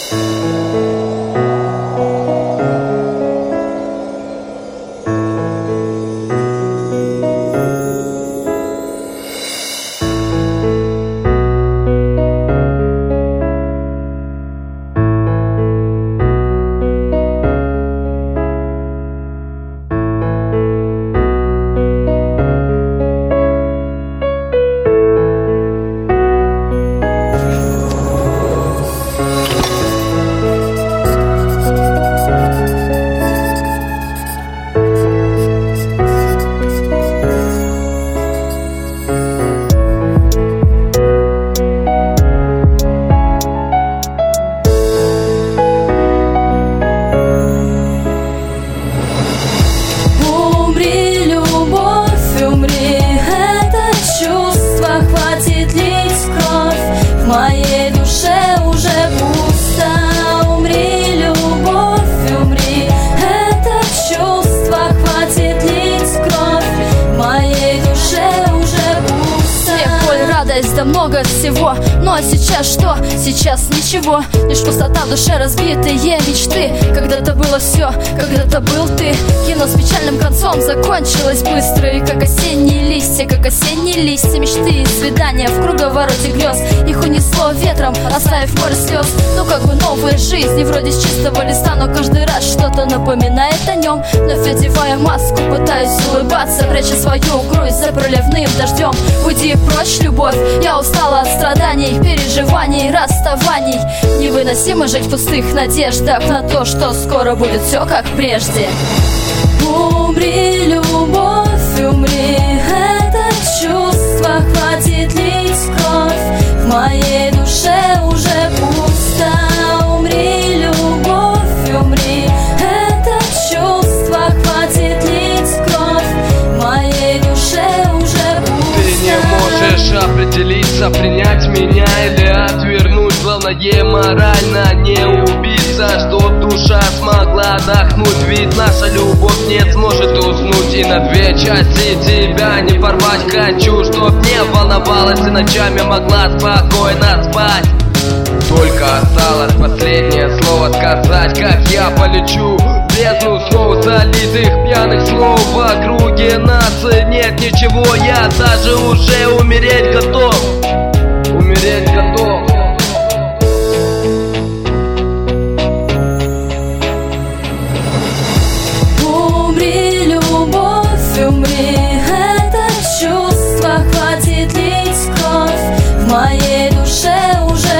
В моей душе уже пусто. Умри, любовь, умри. Это чувство хватит лить кровь. В моей душе уже пусто. Смех, боль, радость, да много всего. Ну а сейчас что? Сейчас ничего. Лишь пустота в душе, разбитые мечты. Когда-то было все, когда-то был ты. Кино с печальным концом закончилось быстро. И как осенние листья, мечты и свидания в круговороте грез. Их унесло ветром, оставив море слез. Ну как бы новая жизнь, вроде с чистого листа, но каждый раз что-то напоминает о нем. Вновь одевая маску, пытаюсь улыбаться, пряча свою грусть за проливным дождем. Уйди прочь, любовь, я устала от страданий, переживаний, расставаний. Невыносимо жить в пустых надеждах на то, что скоро будет все как прежде. Умри, любовь, умри. Это чувство хватит лить кровь. В моей душе уже пусто. Умри, любовь, умри. Это чувство хватит лить кровь. В моей душе уже пусто. Ты не можешь определиться, принять меня или отвернуть. Главное морально не убиться, чтоб душа смогла отдохнуть. Ведь наша любовь не сможет уснуть. И на две части тебя не порвать хочу, чтоб не волновалась и ночами могла спокойно спать. Только осталось последнее слово сказать, как я полечу в бездну снова залитых пьяных слов. В округе нас нет ничего, я даже уже умереть готов. Умереть готов. Умри, любовь, умри. Это чувство хватит лить кровь. В моей душе уже